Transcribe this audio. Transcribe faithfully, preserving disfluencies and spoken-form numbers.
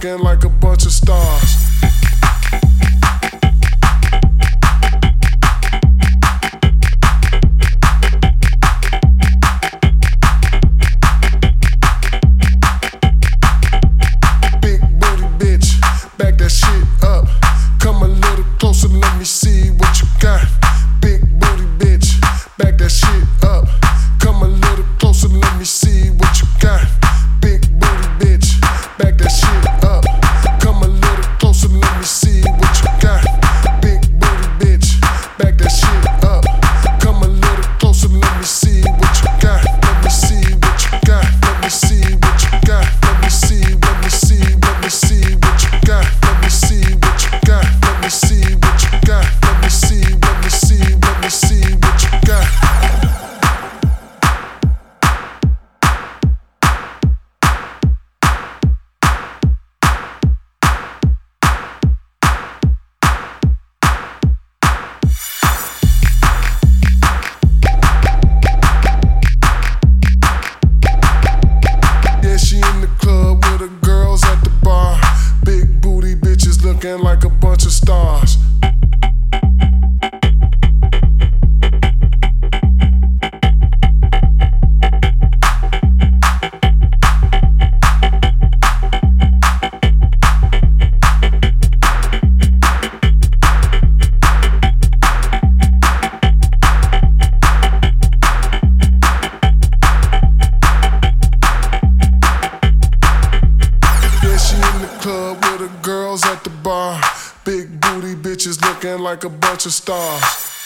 looking like a bunch of stars. Big booty bitch, back that shit up. Come a little closer, let me see what you got. Big booty bitch, back that shit up. Come a little closer, let me see what you got. Big booty bitch, back that shit up. Come a little closer, let me see what you got. Big booty bitch, back that shit up. Come a little closer, let me see what you got. Let me see what you got. Let me see what you got. Let me see, let me see, let me see what you got. Let me see what you got. Let me see what you got. Let me see, let me see, let me see what you got. Looking like a bunch of stars. Yeah, she in the club with the girls at the bar. Big booty bitches looking like a bunch of stars.